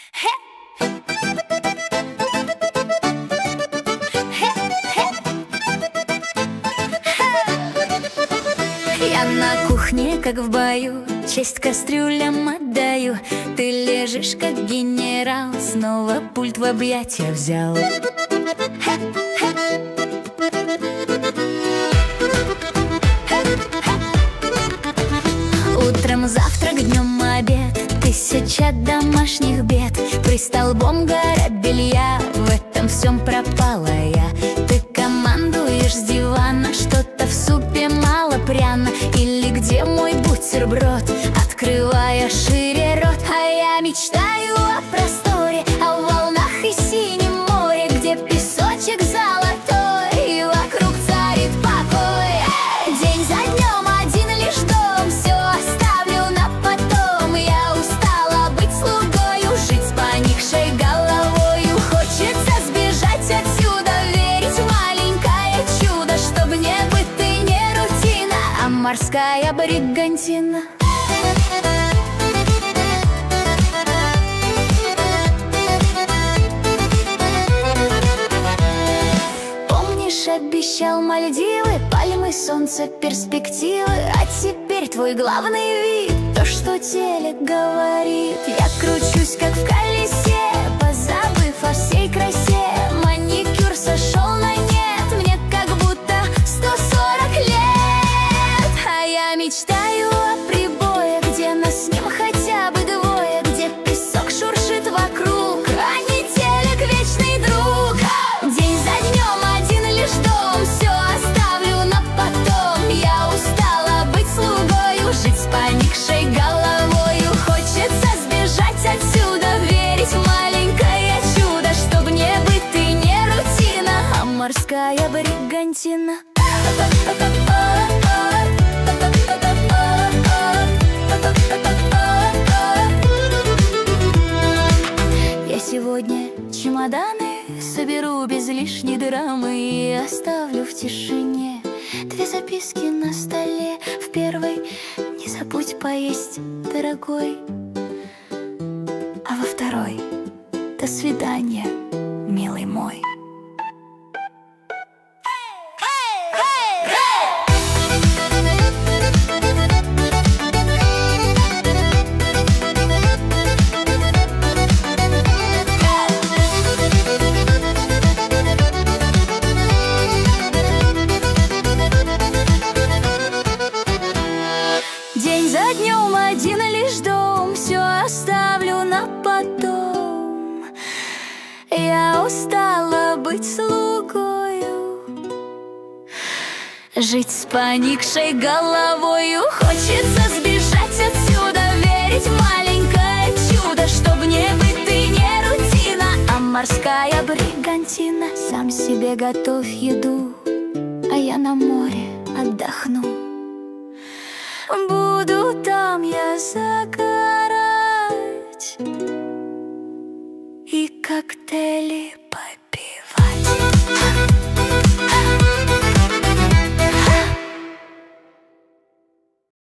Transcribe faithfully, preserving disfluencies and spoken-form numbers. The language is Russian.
Я на кухне, как в бою, честь кастрюлям отдаю. Ты лежишь, как генерал, снова пульт в объятия взял. Утром завтрак, днем обед, тысяча домашних бед. При столбом гора белья, в этом всем пропала я. Ты командуешь с дивана, что-то в супе мало пряно. Или где мой бутерброд, открывая шире рот. А я мечтаю о просторе, о волнах и синем море, где песочек золотой и вокруг царит покой. День за днем один лишь дом, все оставлю на потом. Я устала быть слугою, жить с поникшей головою. Хочется сбежать отсюда, верить в маленькое чудо, чтоб не быт и не рутина, а морская бригантина. Обещал Мальдивы, пальмы, солнце, перспективы. А теперь твой главный вид, то, что телек говорит. Я кручусь, как в колесе, позабыв о всей красе. Маникюр сошел на нет, мне как будто сто сорок лет. А я мечтаю о прибое, где нас с ним хотя бы двое, где песок шуршит вокруг, а не телек вечный друг. День за днем один лишь дом, все оставлю на потом. Я устала быть слугою, жить с поникшей головою. Хочется сбежать отсюда, верить в маленькое чудо, чтоб не быт и не рутина, а морская бригантина. Я сегодня чемоданы соберу без лишней драмы и оставлю в тишине две записки на столе. В первой: не забудь поесть, дорогой. А во второй: до свидания, милый мой. День за днем один лишь дом, все оставлю на потом. Я устала быть слугою, жить с поникшей головою. Хочется сбежать отсюда, верить в маленькое чудо, чтоб не быт и не рутина, а морская бригантина. Сам себе готовь еду, а я на море отдохну. Буду там я загорать и коктейли